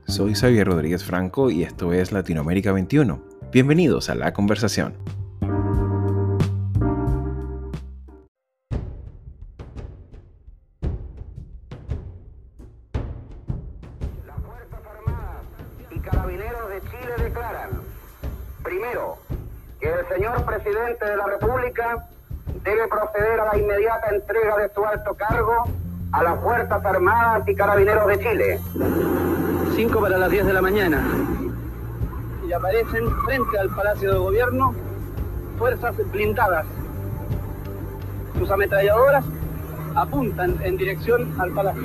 soy Xavier Rodríguez Franco y esto es Latinoamérica 21. Bienvenidos a La Conversación. Las Fuerzas Armadas y Carabineros de Chile declaran, primero, que el señor presidente de la República debe proceder a la inmediata entrega de su alto cargo a las Fuerzas Armadas y Carabineros de Chile. 5 para las 10 de la mañana. Y aparecen frente al Palacio de Gobierno fuerzas blindadas. Sus ametralladoras apuntan en dirección al palacio.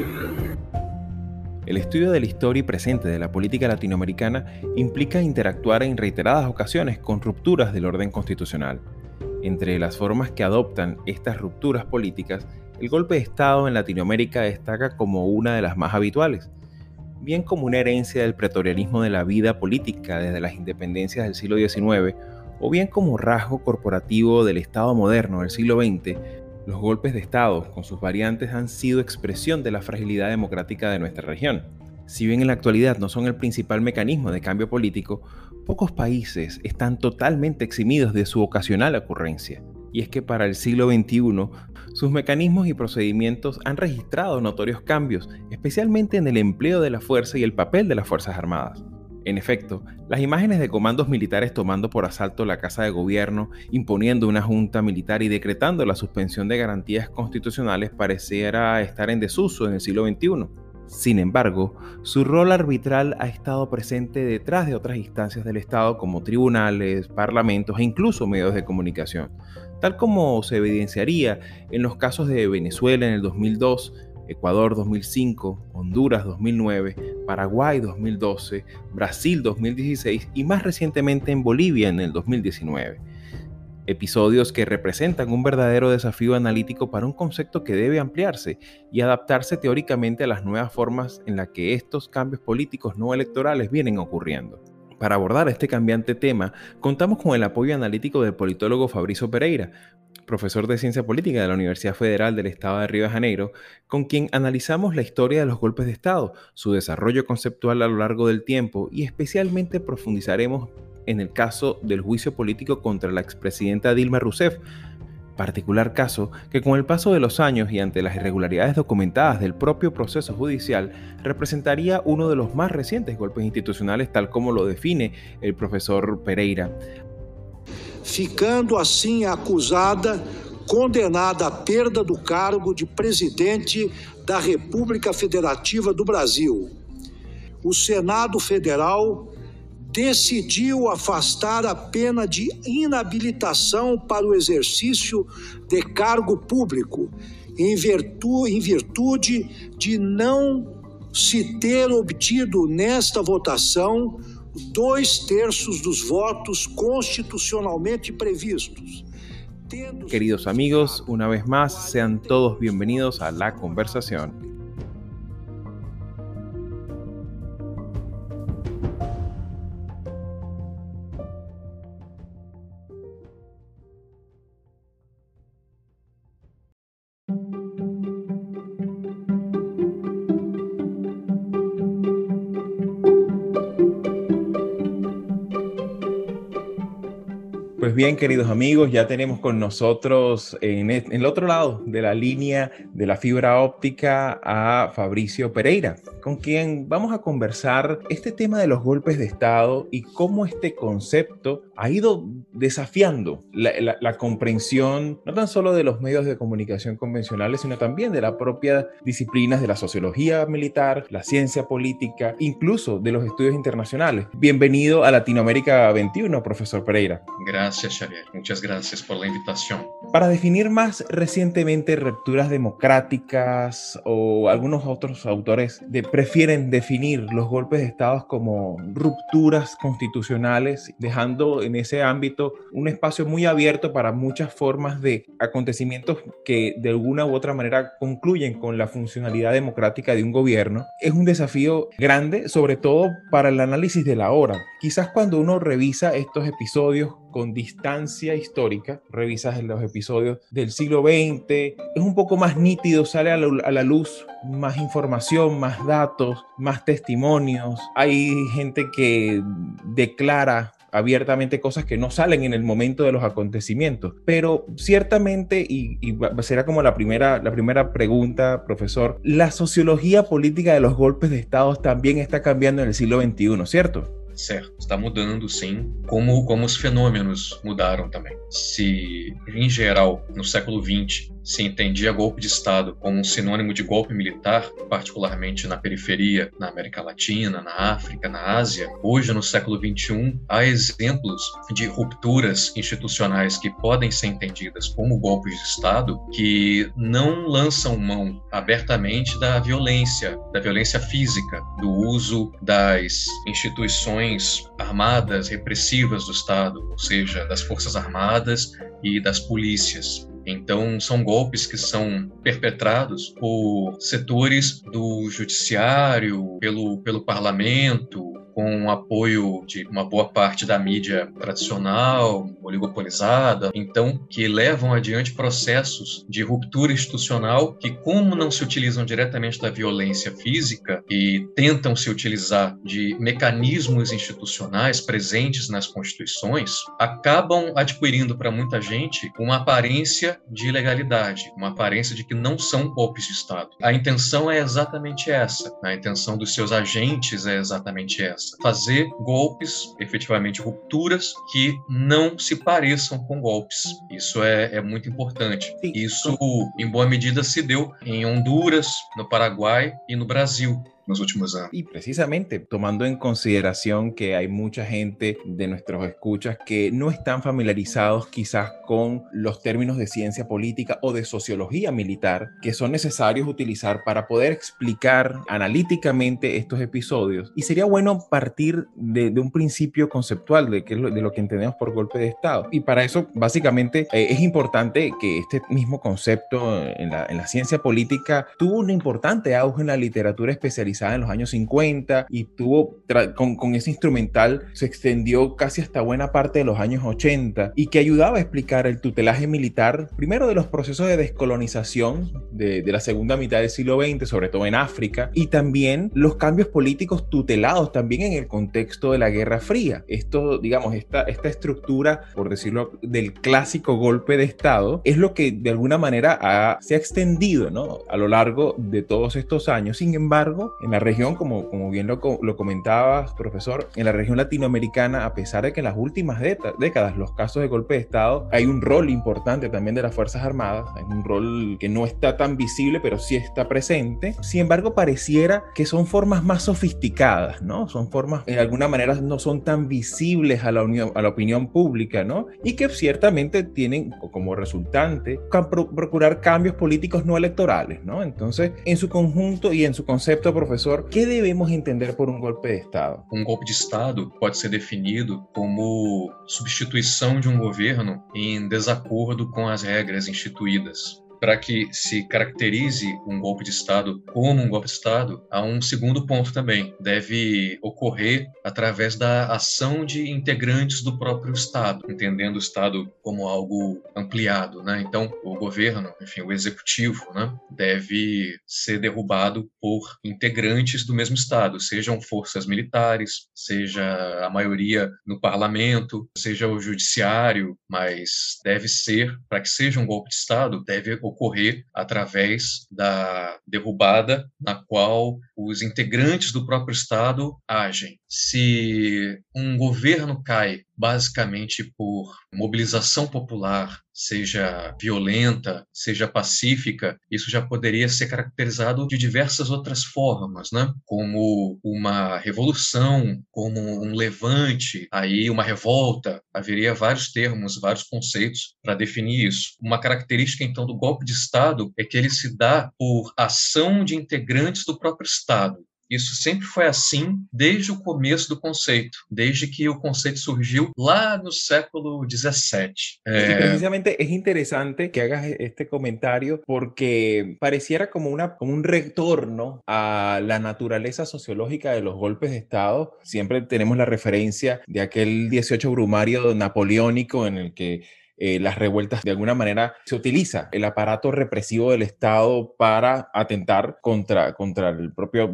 El estudio de la historia y presente de la política latinoamericana implica interactuar en reiteradas ocasiones con rupturas del orden constitucional. Entre las formas que adoptan estas rupturas políticas, el golpe de Estado en Latinoamérica destaca como una de las más habituales, bien como una herencia del pretorianismo de la vida política desde las independencias del siglo XIX, o bien como rasgo corporativo del Estado moderno del siglo XX. Los golpes de Estado, con sus variantes, han sido expresión de la fragilidad democrática de nuestra región. Si bien en la actualidad no son el principal mecanismo de cambio político, pocos países están totalmente eximidos de su ocasional ocurrencia. Y es que para el siglo XXI, sus mecanismos y procedimientos han registrado notorios cambios, especialmente en el empleo de la fuerza y el papel de las Fuerzas Armadas. En efecto, las imágenes de comandos militares tomando por asalto la Casa de Gobierno, imponiendo una junta militar y decretando la suspensión de garantías constitucionales pareciera estar en desuso en el siglo XXI. Sin embargo, su rol arbitral ha estado presente detrás de otras instancias del Estado como tribunales, parlamentos e incluso medios de comunicación, tal como se evidenciaría en los casos de Venezuela en el 2002, Ecuador 2005, Honduras 2009, Paraguay 2012, Brasil 2016 y más recientemente en Bolivia en el 2019. Episodios que representan un verdadero desafío analítico para un concepto que debe ampliarse y adaptarse teóricamente a las nuevas formas en las que estos cambios políticos no electorales vienen ocurriendo. Para abordar este cambiante tema, contamos con el apoyo analítico del politólogo Fabrizio Pereira, profesor de Ciencia Política de la Universidad Federal del Estado de Río de Janeiro, con quien analizamos la historia de los golpes de Estado, su desarrollo conceptual a lo largo del tiempo y especialmente profundizaremos en el caso del juicio político contra la expresidenta Dilma Rousseff, particular caso que con el paso de los años y ante las irregularidades documentadas del propio proceso judicial representaría uno de los más recientes golpes institucionales tal como lo define el profesor Pereira. Ficando assim acusada, condenada à perda do cargo de presidente da República Federativa do Brasil. O Senado Federal decidiu afastar a pena de inabilitação para o exercício de cargo público, em virtude de não se ter obtido nesta votação 2/3 dos votos constitucionalmente previstos. Queridos amigos, una vez más, sean todos bienvenidos a La Conversación. Pues bien, queridos amigos, ya tenemos con nosotros en el otro lado de la línea de la fibra óptica a Fabrizio Pereira, con quien vamos a conversar este tema de los golpes de Estado y cómo este concepto ha ido desafiando la comprensión no tan solo de los medios de comunicación convencionales, sino también de las propias disciplinas de la sociología militar, la ciencia política, incluso de los estudios internacionales. Bienvenido a Latinoamérica 21, profesor Pereira. Gracias, Xavier. Muchas gracias por la invitación. Para definir más recientemente rupturas democráticas o algunos otros autores prefieren definir los golpes de Estado como rupturas constitucionales, dejando en ese ámbito un espacio muy abierto para muchas formas de acontecimientos que de alguna u otra manera concluyen con la funcionalidad democrática de un gobierno. Es un desafío grande, sobre todo para el análisis de la hora. Quizás cuando uno revisa estos episodios con distancia histórica, revisas los episodios episodios del siglo XX, es un poco más nítido, sale a la luz más información, más datos, más testimonios. Hay gente que declara abiertamente cosas que no salen en el momento de los acontecimientos. Pero ciertamente, y será como la primera pregunta, profesor, la sociología política de los golpes de Estado también está cambiando en el siglo XXI, ¿cierto? Certo, está mudando sim, como os fenômenos mudaram também. Se, em geral, no século XX, se entendia golpe de Estado como um sinônimo de golpe militar, particularmente na periferia, na América Latina, na África, na Ásia, hoje, no século XXI, há exemplos de rupturas institucionais que podem ser entendidas como golpes de Estado, que não lançam mão abertamente da violência física, do uso das instituições armadas, repressivas do Estado, ou seja, das Forças Armadas e das polícias. Então, são golpes que são perpetrados por setores do judiciário, pelo parlamento, com o apoio de uma boa parte da mídia tradicional, oligopolizada, então, que levam adiante processos de ruptura institucional que, como não se utilizam diretamente da violência física e tentam se utilizar de mecanismos institucionais presentes nas constituições, acabam adquirindo para muita gente uma aparência de ilegalidade, uma aparência de que não são golpes de Estado. A intenção é exatamente essa, a intenção dos seus agentes é exatamente essa. Fazer golpes, efetivamente rupturas, que não se pareçam com golpes. Isso é muito importante. Isso, em boa medida, se deu em Honduras, no Paraguai e no Brasil nos últimos años. Y precisamente tomando en consideración que hay mucha gente de nuestros escuchas que no están familiarizados quizás con los términos de ciencia política o de sociología militar que son necesarios utilizar para poder explicar analíticamente estos episodios. Y sería bueno partir de un principio conceptual de lo que entendemos por golpe de Estado. Y para eso, básicamente, es importante que este mismo concepto en la ciencia política tuvo un importante auge en la literatura especializada en los años 50 y con ese instrumental se extendió casi hasta buena parte de los años 80 y que ayudaba a explicar el tutelaje militar, primero de los procesos de descolonización de la segunda mitad del siglo XX, sobre todo en África, y también los cambios políticos tutelados también en el contexto de la Guerra Fría. Esto, digamos, esta estructura, por decirlo, del clásico golpe de Estado, es lo que de alguna manera se ha extendido, ¿no?, a lo largo de todos estos años. Sin embargo, en la región, como bien lo comentabas, profesor, en la región latinoamericana, a pesar de que en las últimas décadas los casos de golpe de Estado, hay un rol importante también de las Fuerzas Armadas, hay un rol que no está tan visible, pero sí está presente. Sin embargo, pareciera que son formas más sofisticadas, ¿no? Son formas, de alguna manera, no son tan visibles a la opinión pública, ¿no? Y que ciertamente tienen como resultante procurar cambios políticos no electorales, ¿no? Entonces, en su conjunto y en su concepto, profesor, ¿qué debemos entender por um golpe de Estado? Um golpe de Estado pode ser definido como substituição de um governo em desacordo com as regras instituídas. Para que se caracterize um golpe de Estado como um golpe de Estado, há um segundo ponto também. Deve ocorrer através da ação de integrantes do próprio Estado, entendendo o Estado como algo ampliado, né? Então, o governo, enfim, o executivo, né, deve ser derrubado por integrantes do mesmo Estado, sejam forças militares, seja a maioria no parlamento, seja o judiciário, mas deve ser, para que seja um golpe de Estado, deve ocorrer através da derrubada na qual os integrantes do próprio Estado agem. Se um governo cai basicamente por mobilização popular, seja violenta, seja pacífica, isso já poderia ser caracterizado de diversas outras formas, né? Como uma revolução, como um levante, aí uma revolta. Haveria vários termos, vários conceitos para definir isso. Uma característica, então, do golpe de Estado é que ele se dá por ação de integrantes do próprio Estado. Isso sempre foi assim desde o começo do conceito, desde que o conceito surgiu lá no século XVII. Y precisamente es interesante que hagas este comentario porque pareciera como un retorno a la naturaleza sociológica de los golpes de Estado. Siempre tenemos la referencia de aquel 18 brumario napoleónico en el que las revueltas, de alguna manera se utiliza el aparato represivo del Estado para atentar contra el propio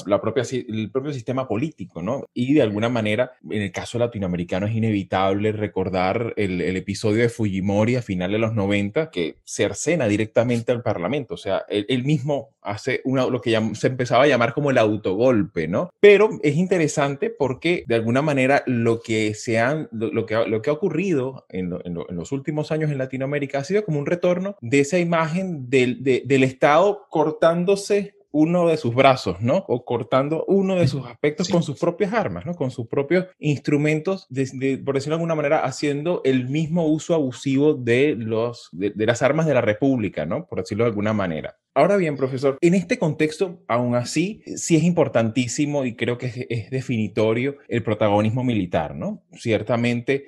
sistema político, ¿no? Y de alguna manera, en el caso latinoamericano, es inevitable recordar el episodio de Fujimori a finales de los 90, que cercena directamente al Parlamento. O sea, él mismo hace lo que se empezaba a llamar como el autogolpe, ¿no? Pero es interesante porque, de alguna manera, lo que ha ocurrido en los últimos años en Latinoamérica ha sido como un retorno de esa imagen del Estado cortándose uno de sus brazos, ¿no? O cortando uno de sus aspectos con sus propias armas, ¿no? Con sus propios instrumentos, por decirlo de alguna manera, haciendo el mismo uso abusivo de las armas de la República, ¿no? Por decirlo de alguna manera. Ahora bien, profesor, en este contexto, aún así, sí es importantísimo y creo que es definitorio el protagonismo militar, ¿no? Ciertamente,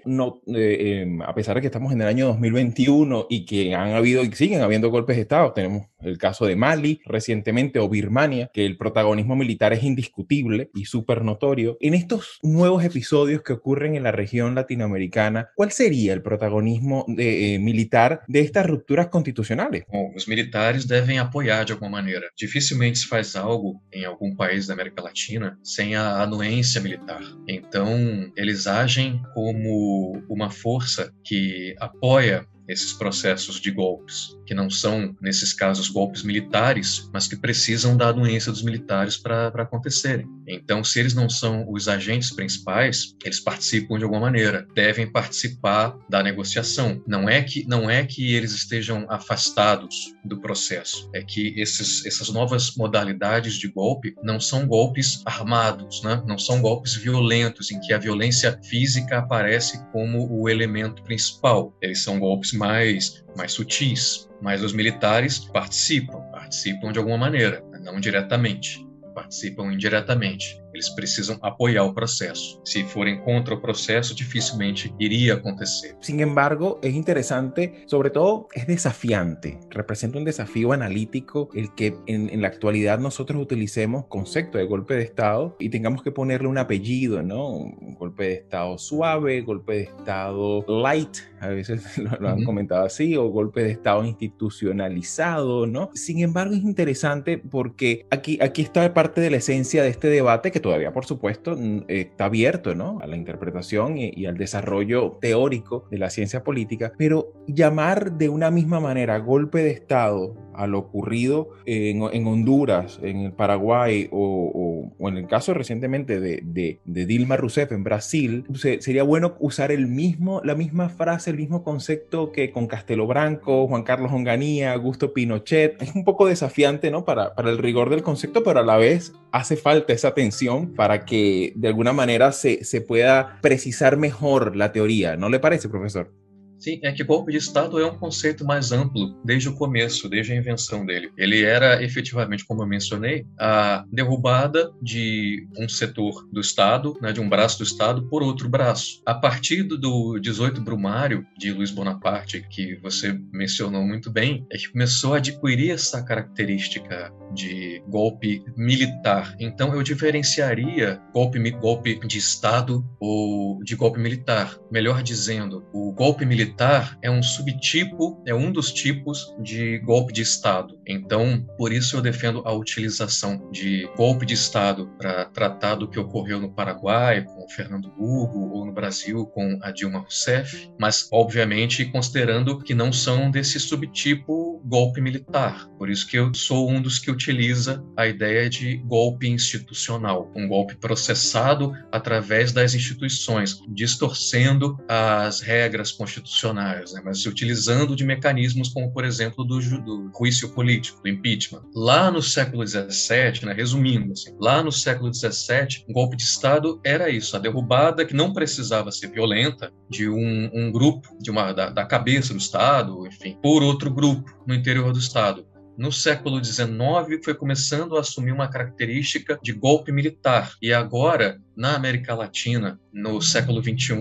a pesar de que estamos en el año 2021 y que han habido y siguen habiendo golpes de Estado, tenemos el caso de Mali recientemente o Birmania, que el protagonismo militar es indiscutible y súper notorio. En estos nuevos episodios que ocurren en la región latinoamericana, ¿cuál sería el protagonismo militar de estas rupturas constitucionales? Bom, os militares devem apoiar de alguma maneira. Dificilmente se faz algo em algum país da América Latina sem a anuência militar. Então, eles agem como uma força que apoia esses processos de golpes, que não são, nesses casos, golpes militares, mas que precisam da anuência dos militares para acontecerem. Então, se eles não são os agentes principais, eles participam de alguma maneira, devem participar da negociação. Não é que eles estejam afastados do processo, é que essas novas modalidades de golpe não são golpes armados, né? Não são golpes violentos, em que a violência física aparece como o elemento principal. Eles são golpes mais sutis, mas os militares participam de alguma maneira, não diretamente, participam indiretamente. Eles precisam apoiar o proceso. Se forem contra o proceso, dificilmente iría acontecer. Sin embargo, es interesante, sobre todo es desafiante, representa un desafío analítico el que en la actualidad nosotros utilicemos concepto de golpe de Estado y tengamos que ponerle un apellido, ¿no? Un golpe de Estado suave, golpe de Estado light, a veces lo han comentado así, o golpe de Estado institucionalizado, ¿no? Sin embargo, es interesante porque aquí está parte de la esencia de este debate que todavía, por supuesto, está abierto, ¿no? A la interpretación y al desarrollo teórico de la ciencia política, pero llamar de una misma manera golpe de Estado a lo ocurrido en Honduras, en el Paraguay o en el caso recientemente de Dilma Rousseff en Brasil, sería bueno usar la misma frase, el mismo concepto que con Castelo Branco, Juan Carlos Onganía, Augusto Pinochet. Es un poco desafiante, ¿no? Para el rigor del concepto, pero a la vez hace falta esa tensión para que de alguna manera se pueda precisar mejor la teoría. ¿No le parece, profesor? Sim, é que golpe de Estado é um conceito mais amplo desde o começo, desde a invenção dele. Ele era efetivamente, como eu mencionei, a derrubada de um setor do Estado, né, de um braço do Estado, por outro braço. A partir do 18 Brumário, de Luiz Bonaparte, que você mencionou muito bem, é que começou a adquirir essa característica de golpe militar. Então, eu diferenciaria golpe de Estado ou de golpe militar. Melhor dizendo, o golpe militar é um subtipo, é um dos tipos de golpe de Estado. Então, por isso eu defendo a utilização de golpe de Estado para tratar do que ocorreu no Paraguai com o Fernando Lugo ou no Brasil com a Dilma Rousseff, mas, obviamente, considerando que não são desse subtipo golpe militar. Por isso que eu sou um dos que utiliza a ideia de golpe institucional, um golpe processado através das instituições, distorcendo as regras constitucionais, né? Mas utilizando de mecanismos como, por exemplo, do juízo político, do impeachment. Lá no século XVII, né, resumindo, assim, lá no século XVII, um golpe de Estado era isso, a derrubada que não precisava ser violenta de um grupo, da cabeça do Estado, enfim, por outro grupo no interior do Estado. No século XIX, foi começando a assumir uma característica de golpe militar. E agora, na América Latina, no século XXI,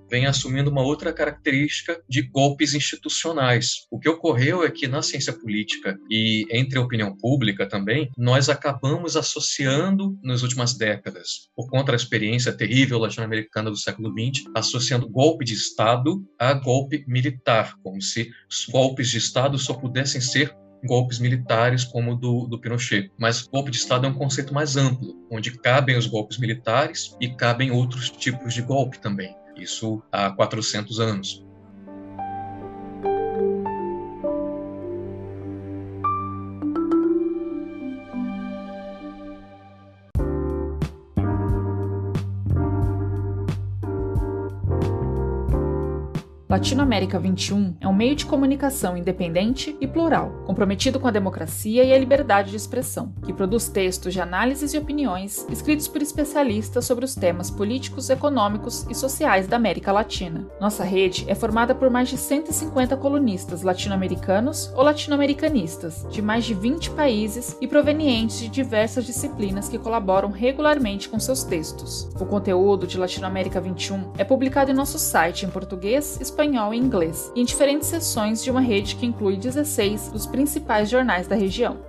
vem assumindo uma outra característica de golpes institucionais. O que ocorreu é que na ciência política e entre a opinião pública também, nós acabamos associando nas últimas décadas, por conta da experiência terrível latino-americana do século XX, associando golpe de Estado a golpe militar, como se os golpes de Estado só pudessem ser golpes militares como o do Pinochet. Mas golpe de Estado é um conceito mais amplo, onde cabem os golpes militares e cabem outros tipos de golpe também. Isso há 400 anos. Latinoamérica 21 é um meio de comunicação independente e plural, comprometido com a democracia e a liberdade de expressão, que produz textos de análises e opiniões escritos por especialistas sobre os temas políticos, econômicos e sociais da América Latina. Nossa rede é formada por mais de 150 colunistas latino-americanos ou latino-americanistas, de mais de 20 países e provenientes de diversas disciplinas que colaboram regularmente com seus textos. O conteúdo de Latinoamérica 21 é publicado em nosso site em português, espanhol e inglês, e em diferentes seções de uma rede que inclui 16 dos principais jornais da região.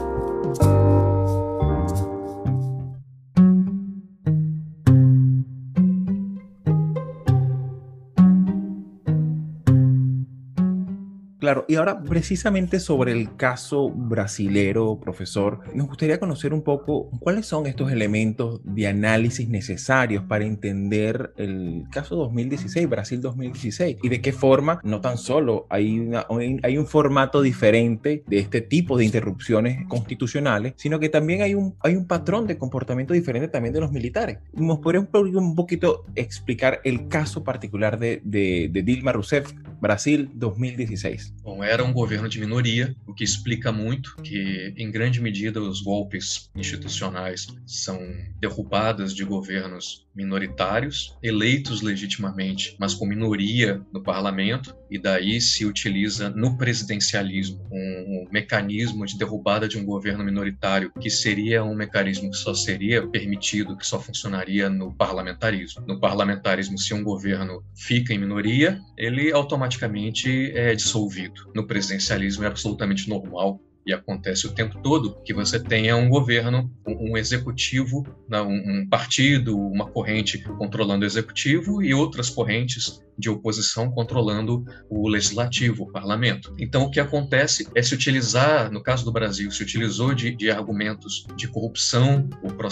Claro, y ahora precisamente sobre el caso brasilero, profesor, nos gustaría conocer un poco cuáles son estos elementos de análisis necesarios para entender el caso 2016, Brasil 2016, y de qué forma no tan solo hay un formato diferente de este tipo de interrupciones constitucionales, sino que también hay un patrón de comportamiento diferente también de los militares. ¿Nos podrían un poquito explicar el caso particular de Dilma Rousseff, Brasil 2016? Bom, era um governo de minoria, o que explica muito que, em grande medida, os golpes institucionais são derrubadas de governos minoritários, eleitos legitimamente, mas com minoria no parlamento, e daí se utiliza no presidencialismo um mecanismo de derrubada de um governo minoritário, que seria um mecanismo que só seria permitido, que só funcionaria no parlamentarismo. No parlamentarismo, se um governo fica em minoria, ele automaticamente é dissolvido. No presidencialismo é absolutamente normal e acontece o tempo todo que você tenha um governo, um executivo, um partido, uma corrente controlando o executivo e outras correntes de oposição controlando o legislativo, o parlamento. Então, o que acontece é se utilizar, no caso do Brasil, se utilizou de argumentos de corrupção,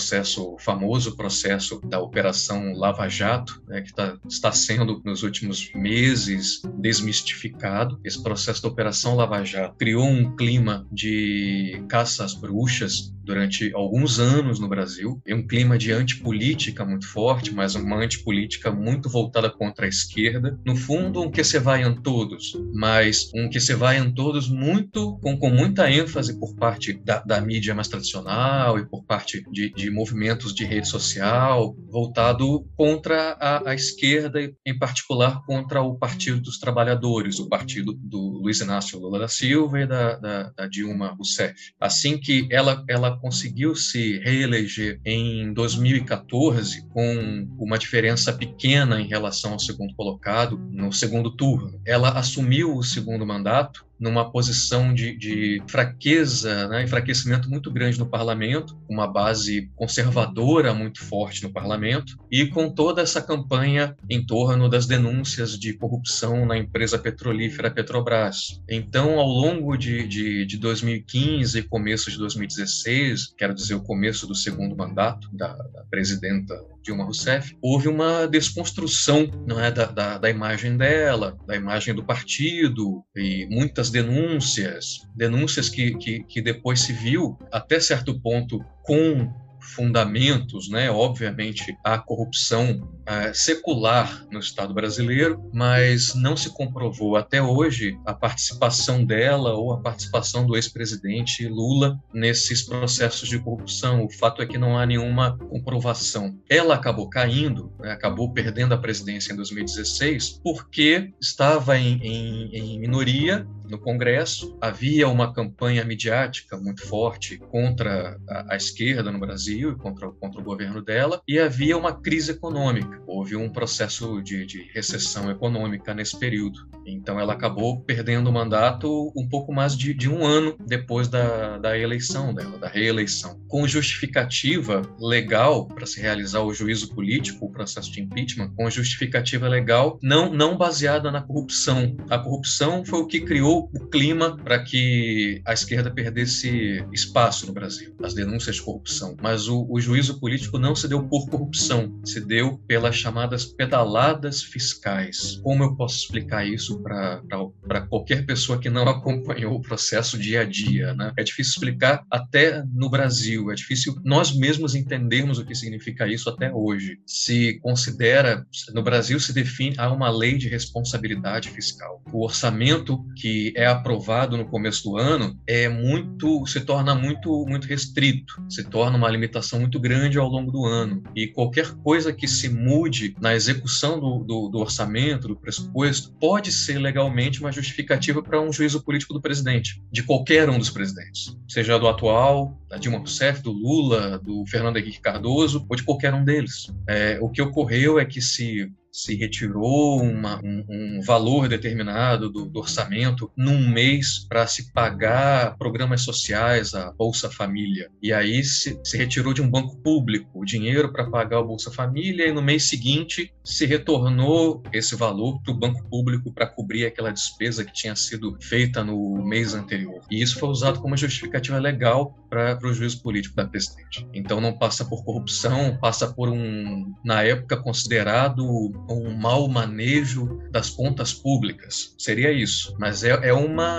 o famoso processo da Operação Lava Jato, né, que está sendo, nos últimos meses, desmistificado. Esse processo da Operação Lava Jato criou um clima de caça às bruxas durante alguns anos no Brasil. É um clima de antipolítica muito forte, mas uma antipolítica muito voltada contra a esquerda. No fundo, um que se vaiam todos, mas um que se vaiam todos muito, com muita ênfase por parte da mídia mais tradicional e por parte de movimentos de rede social, voltado contra a esquerda, em particular contra o Partido dos Trabalhadores, o partido do Luiz Inácio Lula da Silva e da Dilma Rousseff. Assim que ela conseguiu se reeleger em 2014 com uma diferença pequena em relação ao segundo colocado no segundo turno. Ela assumiu o segundo mandato numa posição de fraqueza, né, enfraquecimento muito grande no parlamento, uma base conservadora muito forte no parlamento, e com toda essa campanha em torno das denúncias de corrupção na empresa petrolífera Petrobras. Então, ao longo de 2015 e começo de 2016, quero dizer, o começo do segundo mandato da presidenta Dilma Rousseff, houve uma desconstrução, não é, da imagem dela, da imagem do partido, e muitas denúncias que depois se viu, até certo ponto, com fundamentos, né? Obviamente, a corrupção secular no Estado brasileiro, mas não se comprovou até hoje a participação dela ou a participação do ex-presidente Lula nesses processos de corrupção. O fato é que não há nenhuma comprovação. Ela acabou caindo, né? Acabou perdendo a presidência em 2016 porque estava em minoria, no Congresso, havia uma campanha midiática muito forte contra a esquerda no Brasil e contra o governo dela, e havia uma crise econômica. Houve um processo de recessão econômica nesse período. Então ela acabou perdendo o mandato um pouco mais de um ano depois da eleição dela, da reeleição. Com justificativa legal para se realizar o juízo político, o processo de impeachment, com justificativa legal não baseada na corrupção. A corrupção foi o que criou o clima para que a esquerda perdesse espaço no Brasil, as denúncias de corrupção. Mas o juízo político não se deu por corrupção, se deu pelas chamadas pedaladas fiscais. Como eu posso explicar isso para qualquer pessoa que não acompanhou o processo dia a dia, né? É difícil explicar até no Brasil, é difícil nós mesmos entendermos o que significa isso até hoje. Se considera, no Brasil se define, há uma lei de responsabilidade fiscal. O orçamento que é aprovado no começo do ano se torna muito restrito, se torna uma limitação muito grande ao longo do ano. E qualquer coisa que se mude na execução do orçamento, do pressuposto, pode ser legalmente uma justificativa para um juízo político do presidente, de qualquer um dos presidentes, seja do atual, da Dilma Rousseff, do Lula, do Fernando Henrique Cardoso, ou de qualquer um deles. O que ocorreu é que se retirou um valor determinado do orçamento num mês para se pagar programas sociais, a Bolsa Família. E aí se retirou de um banco público o dinheiro para pagar o Bolsa Família, e no mês seguinte se retornou esse valor para o banco público para cobrir aquela despesa que tinha sido feita no mês anterior. E isso foi usado como justificativa legal para o juízo político da presidente. Então não passa por corrupção, passa por na época considerado um mau manejo das contas públicas. Seria isso. Mas é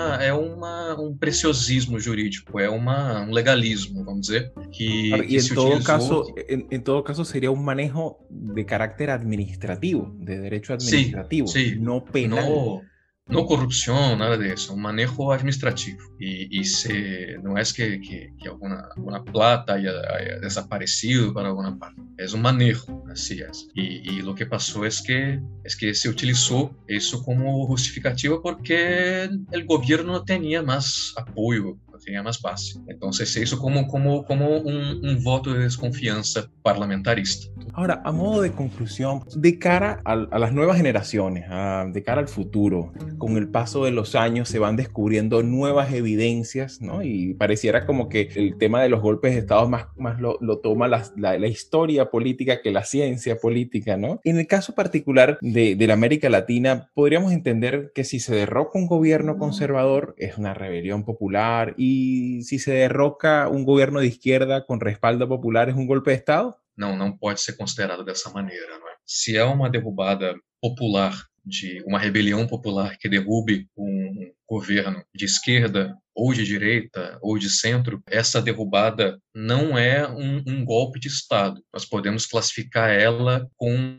um preciosismo jurídico, é um legalismo, vamos dizer, que se utilizou... En todo caso sería un manejo de carácter administrativo, de derecho administrativo, sí, no penal. No corrupção, nada disso, um manejo administrativo. Não é que alguma plata haya desaparecido para alguma parte, é um manejo, assim é. E o que passou é que se utilizou isso como justificativa porque o governo não tinha mais apoio, não tinha mais base. Então se isso como um voto de desconfiança parlamentarista. Ahora, a modo de conclusión, de cara a las nuevas generaciones, de cara al futuro, con el paso de los años se van descubriendo nuevas evidencias, ¿no? Y pareciera como que el tema de los golpes de Estado más lo toma la historia política que la ciencia política, ¿no? En el caso particular de la América Latina, podríamos entender que si se derroca un gobierno conservador es una rebelión popular, y si se derroca un gobierno de izquierda con respaldo popular es un golpe de Estado. Não pode ser considerado dessa maneira, não é? Se é uma derrubada popular, de uma rebelião popular que derrube um governo de esquerda ou de direita ou de centro, essa derrubada não é um golpe de Estado. Nós podemos classificar ela com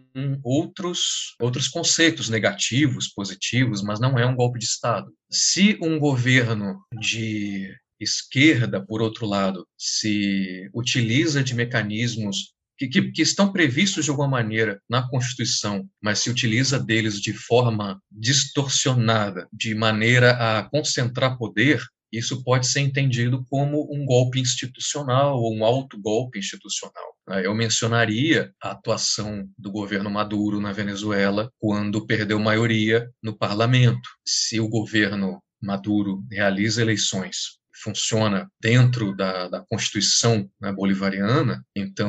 outros conceitos negativos, positivos, mas não é um golpe de Estado. Se um governo de esquerda, por outro lado, se utiliza de mecanismos que estão previstos de alguma maneira na Constituição, mas se utiliza deles de forma distorcionada, de maneira a concentrar poder, isso pode ser entendido como um golpe institucional ou um autogolpe institucional. Eu mencionaria a atuação do governo Maduro na Venezuela quando perdeu maioria no parlamento. Se o governo Maduro realiza eleições, funciona dentro da Constituição, né, bolivariana, então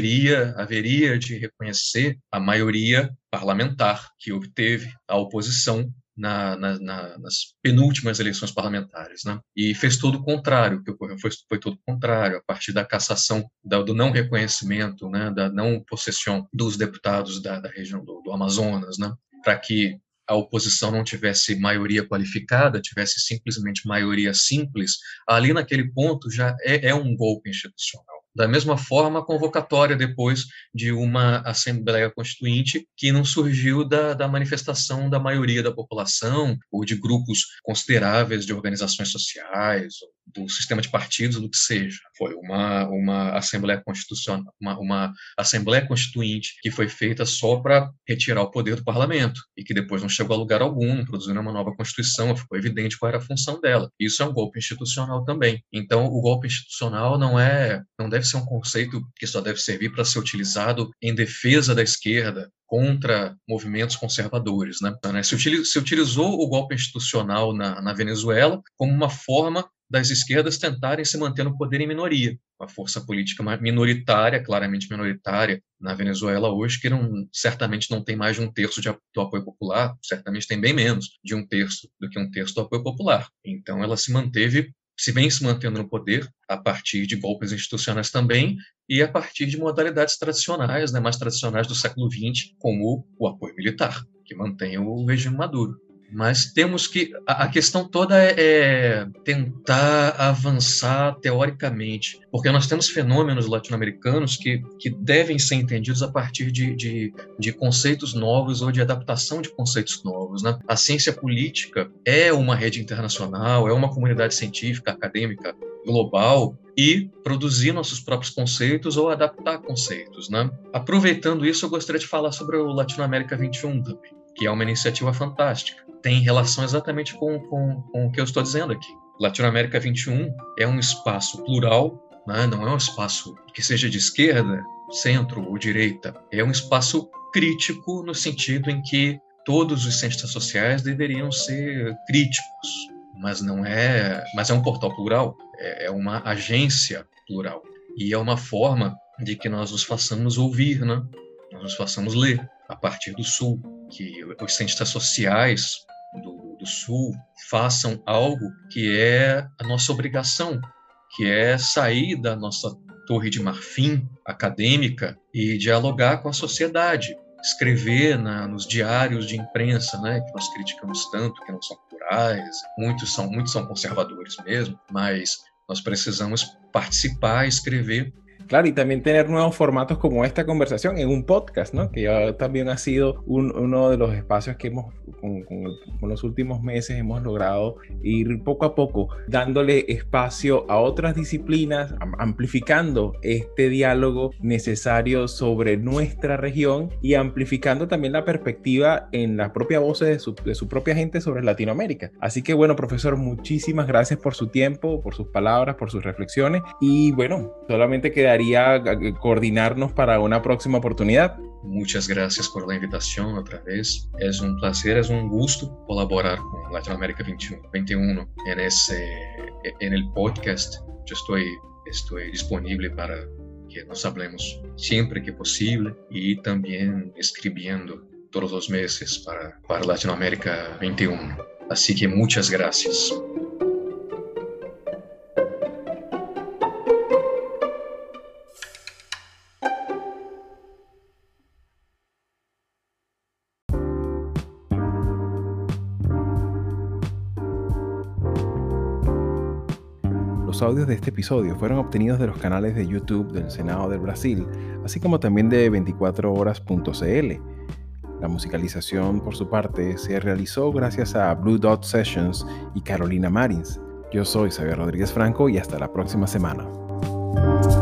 haveria de reconhecer a maioria parlamentar que obteve a oposição nas penúltimas eleições parlamentares, né? E fez todo o contrário, o que ocorreu foi todo o contrário, a partir da cassação, do não reconhecimento, né, da não possessão dos deputados da região do Amazonas, né, para que a oposição não tivesse maioria qualificada, tivesse simplesmente maioria simples, ali naquele ponto já é um golpe institucional. Da mesma forma, a convocatória depois de uma Assembleia Constituinte que não surgiu da manifestação da maioria da população ou de grupos consideráveis de organizações sociais do sistema de partidos, do que seja. Foi uma Assembleia Constitucional, uma Assembleia Constituinte que foi feita só para retirar o poder do parlamento e que depois não chegou a lugar algum, não produziu uma nova Constituição, ficou evidente qual era a função dela. Isso é um golpe institucional também. Então, o golpe institucional não deve ser um conceito que só deve servir para ser utilizado em defesa da esquerda contra movimentos conservadores, né? Se utilizou o golpe institucional na Venezuela como uma forma das esquerdas tentarem se manter no poder em minoria. Uma força política minoritária, claramente minoritária, na Venezuela hoje, que certamente não tem mais de 1/3 do apoio popular, certamente tem bem menos de 1/3 do que 1/3 do apoio popular. Então ela se vem se mantendo no poder a partir de golpes institucionais também e a partir de modalidades tradicionais, né, mais tradicionais do século XX, como o apoio militar, que mantém o regime Maduro. Mas temos que... A questão toda é tentar avançar teoricamente, porque nós temos fenômenos latino-americanos que devem ser entendidos a partir de conceitos novos ou de adaptação de conceitos novos, né? A ciência política é uma rede internacional, é uma comunidade científica, acadêmica, global, e produzir nossos próprios conceitos ou adaptar conceitos, né? Aproveitando isso, eu gostaria de falar sobre o Latinoamérica 21 também, que é uma iniciativa fantástica. Tem relação exatamente com o que eu estou dizendo aqui. Latinoamérica 21 é um espaço plural, né? Não é um espaço que seja de esquerda, centro ou direita. É um espaço crítico no sentido em que todos os cientistas sociais deveriam ser críticos, mas é um portal plural, é uma agência plural. E é uma forma de que nós nos façamos ouvir, né? Nós nos façamos ler a partir do Sul, que os cientistas sociais do Sul façam algo que é a nossa obrigação, que é sair da nossa torre de marfim acadêmica e dialogar com a sociedade, escrever nos diários de imprensa, né, que nós criticamos tanto, que não são plurais, muitos são conservadores mesmo, mas nós precisamos participar, escrever. Claro, y también tener nuevos formatos como esta conversación en un podcast, ¿no? Que ya también ha sido uno de los espacios que con los últimos meses hemos logrado ir poco a poco dándole espacio a otras disciplinas, amplificando este diálogo necesario sobre nuestra región y amplificando también la perspectiva en la propia voz de su propia gente sobre Latinoamérica. Así que bueno, profesor, muchísimas gracias por su tiempo, por sus palabras, por sus reflexiones y bueno, solamente quedaría coordinarnos para una próxima oportunidad. Muchas gracias por la invitación otra vez. Es un placer, es un gusto colaborar con Latinoamérica 21 en el podcast. Yo estoy disponible para que nos hablemos siempre que posible y también escribiendo todos los meses para Latinoamérica 21. Así que muchas gracias. Los audios de este episodio fueron obtenidos de los canales de YouTube del Senado del Brasil, así como también de 24horas.cl. La musicalización, por su parte, se realizó gracias a Blue Dot Sessions y Carolina Marins. Yo soy Xavier Rodríguez Franco y hasta la próxima semana.